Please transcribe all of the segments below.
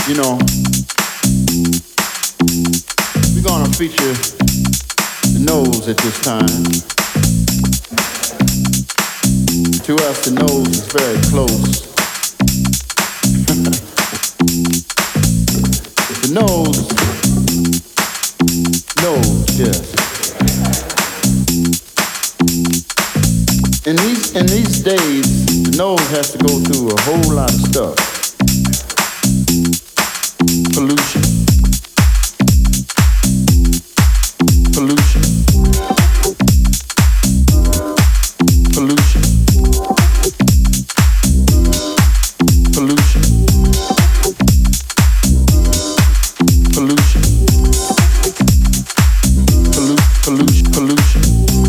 You know, we're gonna feature the nose at this time. To us, the nose is very close. The nose, yes. In these days, the nose has to go through a whole lot of stuff. Pollution. Pollution. Pollution. Pollution. Pollution. Pollution. Pollution.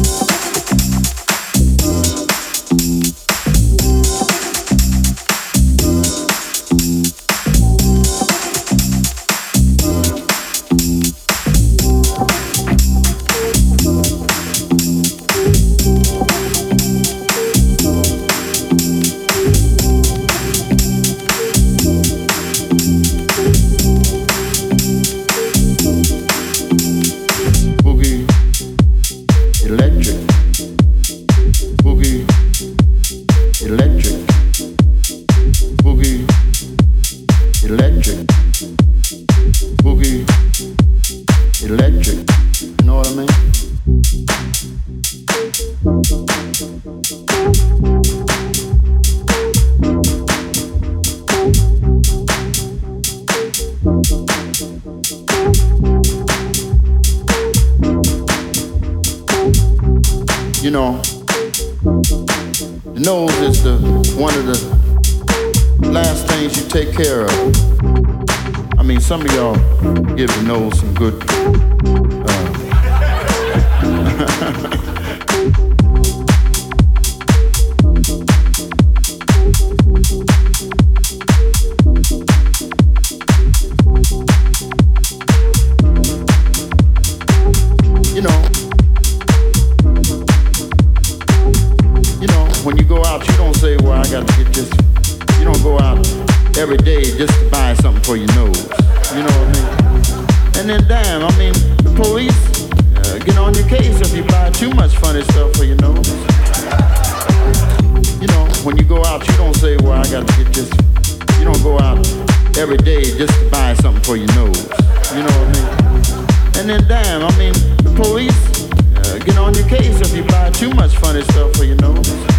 You know, the nose is one of the last things you take care of. I mean, some of y'all give the nose some good. When you go out, you don't say, well, I got to get this. You don't go out every day just to buy something for your nose. You know what I mean? And then, damn, I mean, the police get on your case if you buy too much funny stuff for your nose. You know, when you go out, you don't say, well, I got to get this. You don't go out every day just to buy something for your nose. You know what I mean? And then, damn, I mean, the police get on your case if you buy too much funny stuff for your nose.